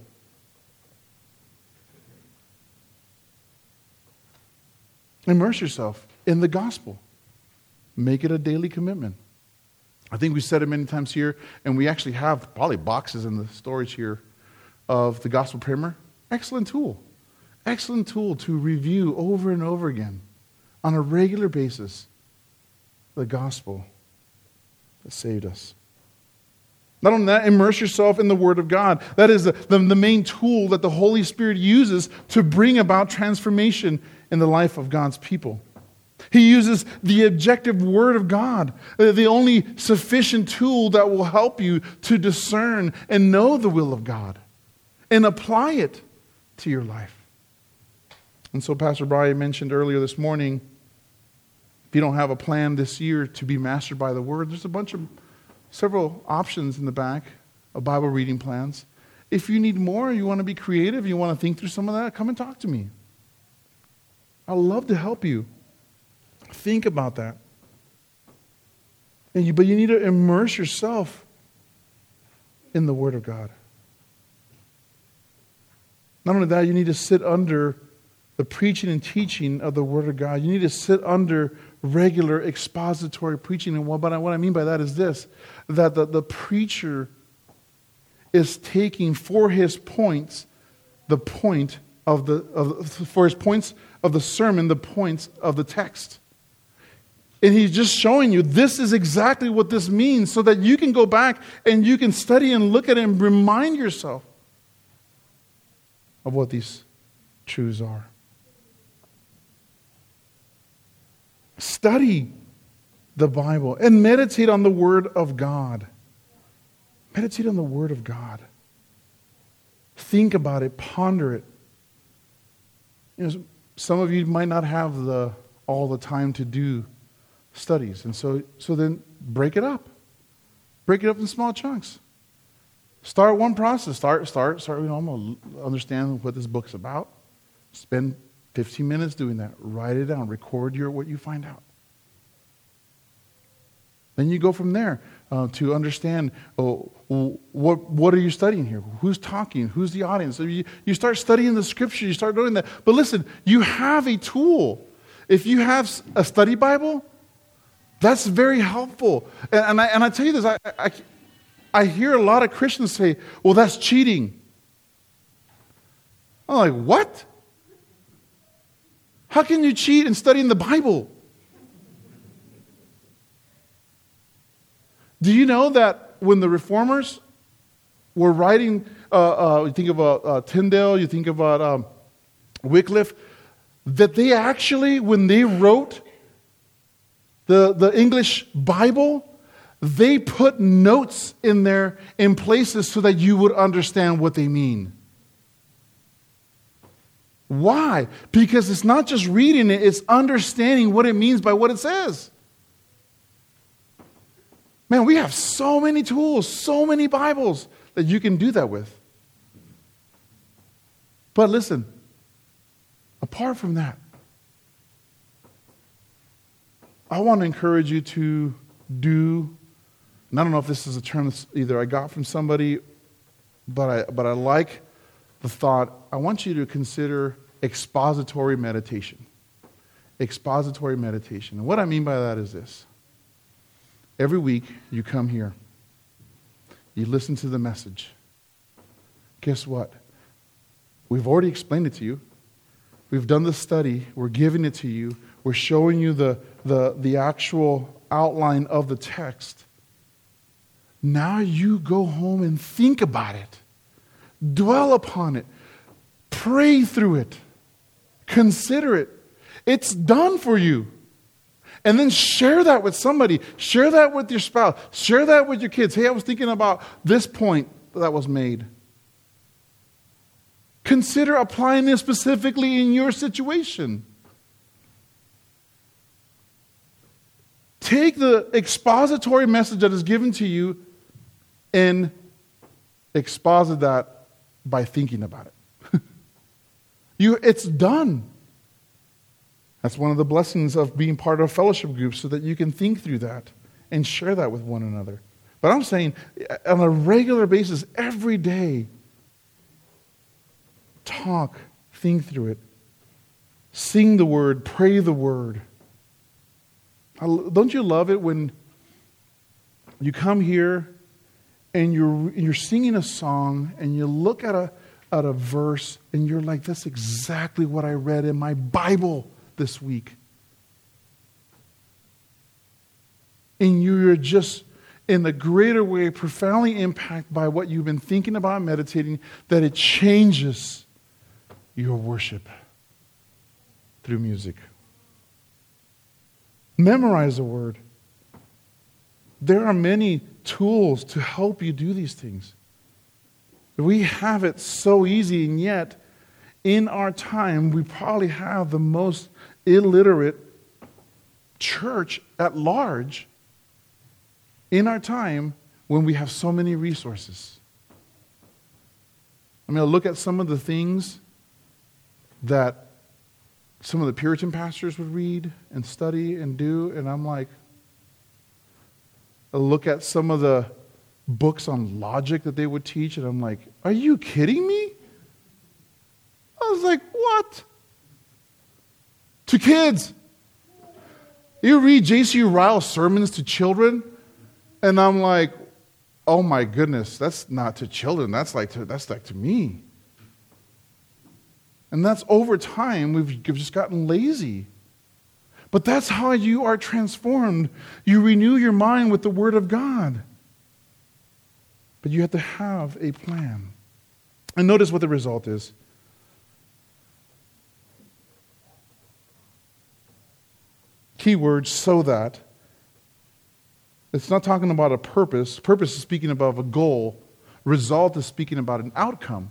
Immerse yourself in the gospel. Make it a daily commitment. I think we said it many times here, and we actually have probably boxes in the storage here of the Gospel Primer. Excellent tool. Excellent tool to review over and over again on a regular basis the gospel that saved us. Not only that, immerse yourself in the Word of God. That is the, the, the main tool that the Holy Spirit uses to bring about transformation in the life of God's people. He uses the objective Word of God, the only sufficient tool that will help you to discern and know the will of God and apply it to your life. And so Pastor Brian mentioned earlier this morning, if you don't have a plan this year to be mastered by the Word, there's a bunch of several options in the back of Bible reading plans. If you need more, you want to be creative, you want to think through some of that, come and talk to me. I'd love to help you. Think about that. And you, but you need to immerse yourself in the Word of God. Not only that, you need to sit under the preaching and teaching of the Word of God. You need to sit under regular expository preaching. And what, what I mean by that is this, that the, the preacher is taking for his points the point of the, of, for his points of the sermon, the points of the text. And he's just showing you this is exactly what this means so that you can go back and you can study and look at it and remind yourself of what these truths are. Study the Bible and meditate on the Word of God. Meditate on the Word of God. Think about it, ponder it. You know, some of you might not have the all the time to do studies. And so, so then break it up. Break it up in small chunks. Start one process. Start, start, start, you know, I'm going to understand what this book's about. Spend fifteen minutes doing that. Write it down. Record your what you find out. Then you go from there uh, to understand oh, what what are you studying here? Who's talking? Who's the audience? So you, you start studying the scripture. You start doing that. But listen, you have a tool. If you have a study Bible, that's very helpful. And, and, I, and I tell you this, I, I, I hear a lot of Christians say, well, that's cheating. I'm like, what? How can you cheat in studying the Bible? Do you know that when the Reformers were writing, uh, uh, you think about uh, Tyndale, you think about um, Wycliffe, that they actually, when they wrote the, the English Bible, they put notes in there in places so that you would understand what they mean. Why? Because it's not just reading it, it's understanding what it means by what it says. Man, we have so many tools, so many Bibles that you can do that with. But listen, apart from that, I want to encourage you to do, and I don't know if this is a term that's either I got from somebody, but I, but I like the thought, I want you to consider expository meditation. Expository meditation. And what I mean by that is this. Every week, you come here. You listen to the message. Guess what? We've already explained it to you. We've done the study. We're giving it to you. We're showing you the, the, the actual outline of the text. Now you go home and think about it. Dwell upon it. Pray through it. Consider it. It's done for you. And then share that with somebody. Share that with your spouse. Share that with your kids. Hey, I was thinking about this point that was made. Consider applying this specifically in your situation. Take the expository message that is given to you and exposit that by thinking about it. you, it's done. That's one of the blessings of being part of a fellowship group so that you can think through that and share that with one another. But I'm saying on a regular basis, every day, talk, think through it, sing the word, pray the word. Don't you love it when you come here and you're, you're singing a song and you look at a, at a verse and you're like, that's exactly what I read in my Bible this week. And you're just in a greater way profoundly impacted by what you've been thinking about, meditating, that it changes your worship through music. Memorize the word. There are many tools to help you do these things. We have it so easy, and yet in our time, we probably have the most illiterate church at large in our time when we have so many resources. I mean, I look at some of the things that some of the Puritan pastors would read and study and do, and I'm like, I look at some of the books on logic that they would teach, and I'm like, are you kidding me? I was like, what? To kids. You read J C Ryle's sermons to children, and I'm like, oh my goodness, that's not to children, that's like to, that's like to me. And that's over time, we've just gotten lazy. But that's how you are transformed. You renew your mind with the Word of God. But you have to have a plan. And notice what the result is. Key word, so that. It's not talking about a purpose. Purpose is speaking about a goal. Result is speaking about an outcome.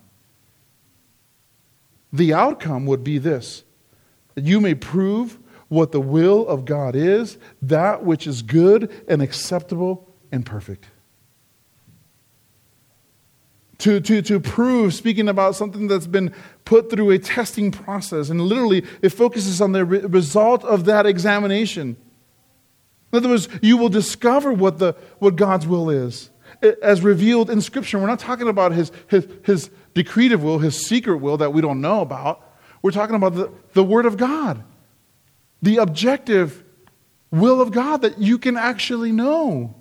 The outcome would be this, that you may prove what the will of God is, that which is good and acceptable and perfect. To, to, to prove, speaking about something that's been put through a testing process. And literally, it focuses on the re- result of that examination. In other words, you will discover what, the, what God's will is. It, as revealed in Scripture. We're not talking about his, his, his decretive will, his secret will that we don't know about. We're talking about the, the Word of God. The objective will of God that you can actually know.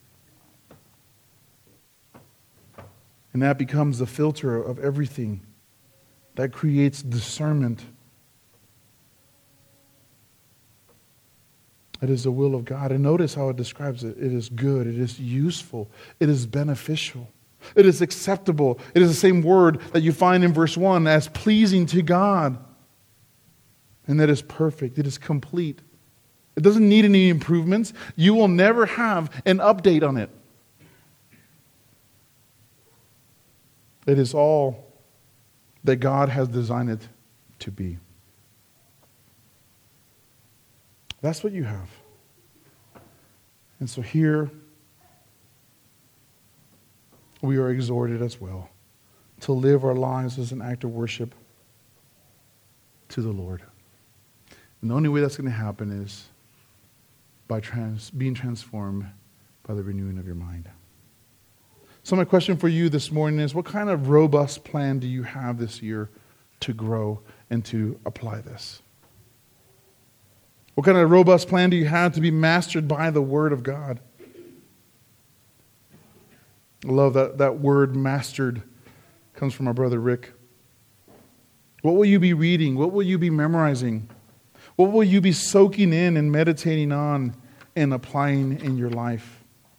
And that becomes the filter of everything. That creates discernment. It is the will of God. And notice how it describes it. It is good. It is useful. It is beneficial. It is acceptable. It is the same word that you find in verse one as pleasing to God. And that is perfect. It is complete. It doesn't need any improvements. You will never have an update on it. It is all that God has designed it to be. That's what you have. And so here, we are exhorted as well to live our lives as an act of worship to the Lord. And the only way that's going to happen is by trans- being transformed by the renewing of your mind. So my question for you this morning is, what kind of robust plan do you have this year to grow and to apply this? What kind of robust plan do you have to be mastered by the Word of God? I love that, that word mastered comes from our brother Rick. What will you be reading? What will you be memorizing? What will you be soaking in and meditating on and applying in your life?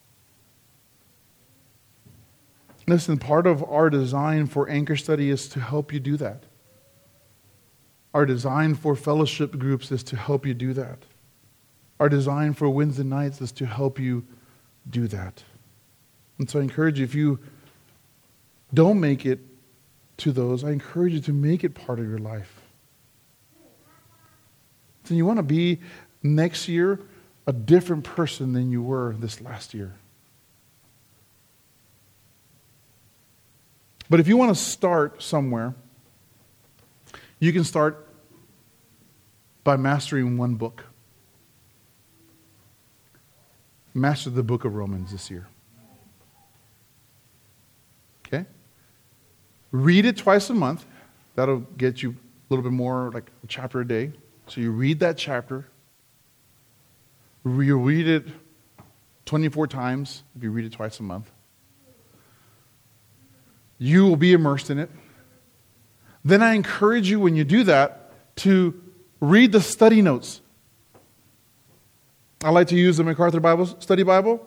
Listen, part of our design for Anchor Study is to help you do that. Our design for fellowship groups is to help you do that. Our design for Wednesday nights is to help you do that. And so I encourage you, if you don't make it to those, I encourage you to make it part of your life. So you want to be next year a different person than you were this last year. But if you want to start somewhere, you can start by mastering one book. Master the book of Romans this year. Okay? Read it twice a month. That'll get you a little bit more, like a chapter a day. So you read that chapter. You read it twenty-four times if you read it twice a month. You will be immersed in it. Then I encourage you, when you do that, to read the study notes. I like to use the MacArthur Bible Study Bible.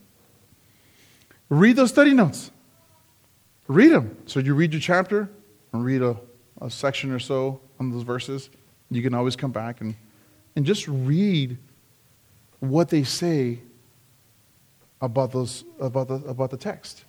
Read those study notes. Read them. So you read your chapter and read a, a section or so on those verses. You can always come back and, and just read what they say about those about the about the text.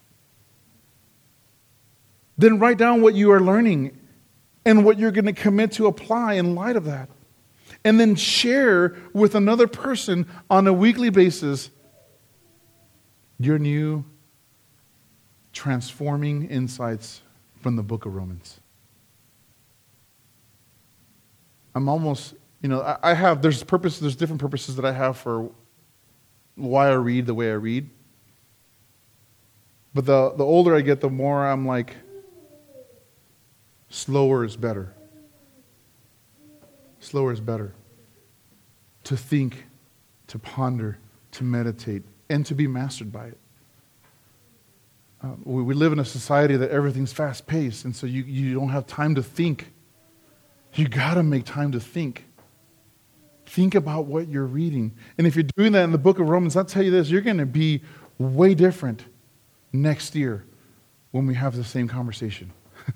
Then write down what you are learning and what you're going to commit to apply in light of that. And then share with another person on a weekly basis your new transforming insights from the book of Romans. I'm almost, you know, I, I have, there's purpose, there's different purposes that I have for why I read the way I read. But the, the older I get, the more I'm like, slower is better. Slower is better. To think, to ponder, to meditate, and to be mastered by it. Uh, we, we live in a society that everything's fast-paced, and so you, you don't have time to think. You got to make time to think. Think about what you're reading. And if you're doing that in the book of Romans, I'll tell you this, you're going to be way different next year when we have the same conversation.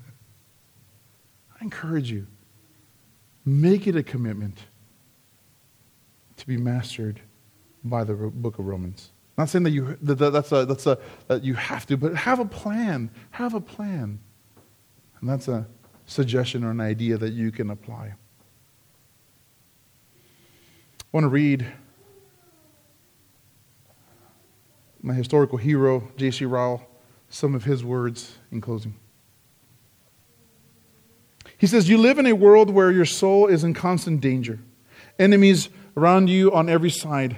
I encourage you, make it a commitment to be mastered by the book of Romans. Not saying that you that, that that's a that's a that you have to, but have a plan. Have a plan, and that's a suggestion or an idea that you can apply. I want to read my historical hero, J C Ryle, some of his words in closing. He says, you live in a world where your soul is in constant danger. Enemies around you on every side.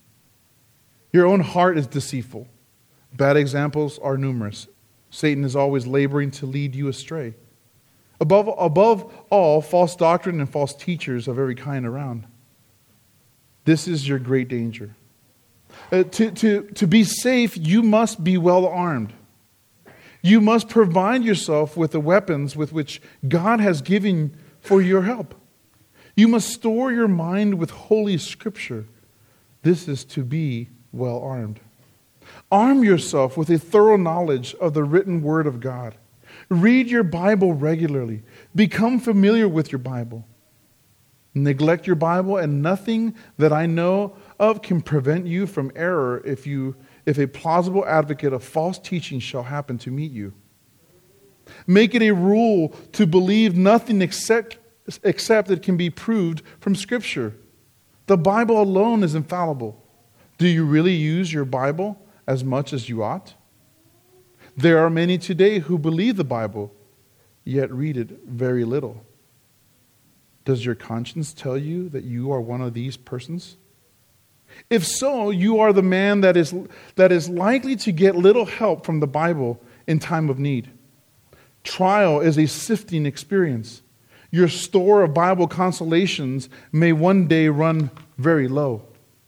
Your own heart is deceitful. Bad examples are numerous. Satan is always laboring to lead you astray. Above, above all, false doctrine and false teachers of every kind around. This is your great danger. Uh, to, to, to be safe, you must be well armed. You must provide yourself with the weapons with which God has given for your help. You must store your mind with Holy Scripture. This is to be well armed. Arm yourself with a thorough knowledge of the written Word of God. Read your Bible regularly. Become familiar with your Bible. Neglect your Bible, and nothing that I know of can prevent you from error if you if a plausible advocate of false teaching shall happen to meet you. Make it a rule to believe nothing except, except it can be proved from Scripture. The Bible alone is infallible. Do you really use your Bible as much as you ought? There are many today who believe the Bible, yet read it very little. Does your conscience tell you that you are one of these persons? If so, you are the man that is, that is likely to get little help from the Bible in time of need. Trial is a sifting experience. Your store of Bible consolations may one day run very low.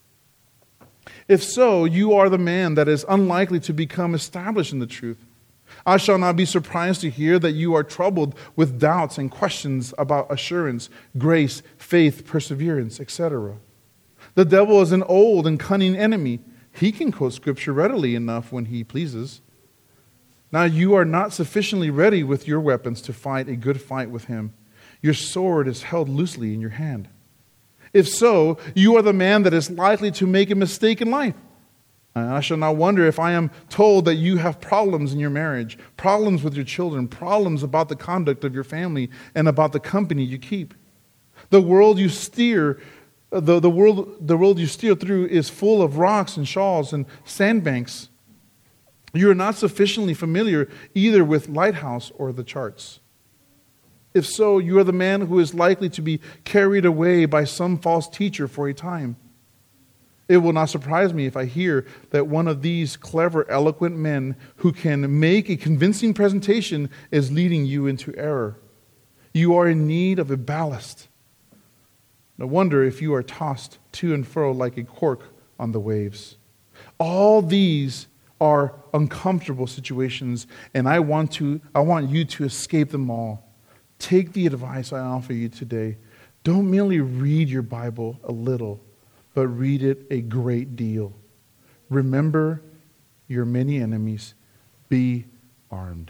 If so, you are the man that is unlikely to become established in the truth. I shall not be surprised to hear that you are troubled with doubts and questions about assurance, grace, faith, perseverance, et cetera. The devil is an old and cunning enemy. He can quote Scripture readily enough when he pleases. Now you are not sufficiently ready with your weapons to fight a good fight with him. Your sword is held loosely in your hand. If so, you are the man that is likely to make a mistake in life. I shall not wonder if I am told that you have problems in your marriage, problems with your children, problems about the conduct of your family, and about the company you keep. The world you steer, the, the world, the world you steer through is full of rocks and shoals and sandbanks. You are not sufficiently familiar either with Lighthouse or the charts. If so, you are the man who is likely to be carried away by some false teacher for a time. It will not surprise me if I hear that one of these clever, eloquent men who can make a convincing presentation is leading you into error. You are in need of a ballast. No wonder if you are tossed to and fro like a cork on the waves. All these are uncomfortable situations, and I want to, I want you to escape them all. Take the advice I offer you today. Don't merely read your Bible a little, but read it a great deal. Remember your many enemies. Be armed.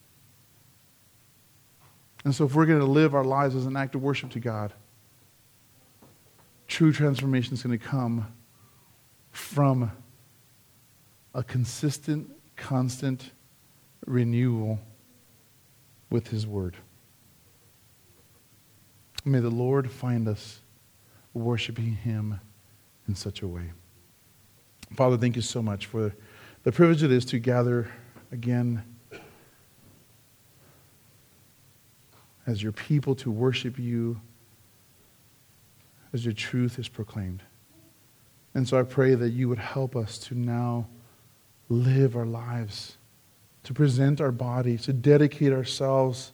And so if we're going to live our lives as an act of worship to God, true transformation is going to come from a consistent, constant renewal with His Word. May the Lord find us worshiping Him in such a way. Father, thank you so much for the privilege it is to gather again as your people to worship you as your truth is proclaimed. And so I pray that you would help us to now live our lives, to present our bodies, to dedicate ourselves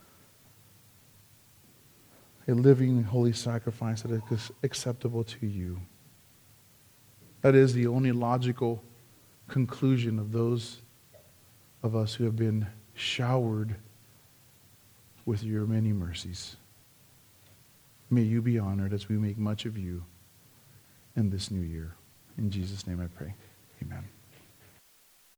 a living holy sacrifice that is acceptable to you. That is the only logical conclusion of those of us who have been showered with your many mercies. May you be honored as we make much of you in this new year. In Jesus' name I pray. Amen.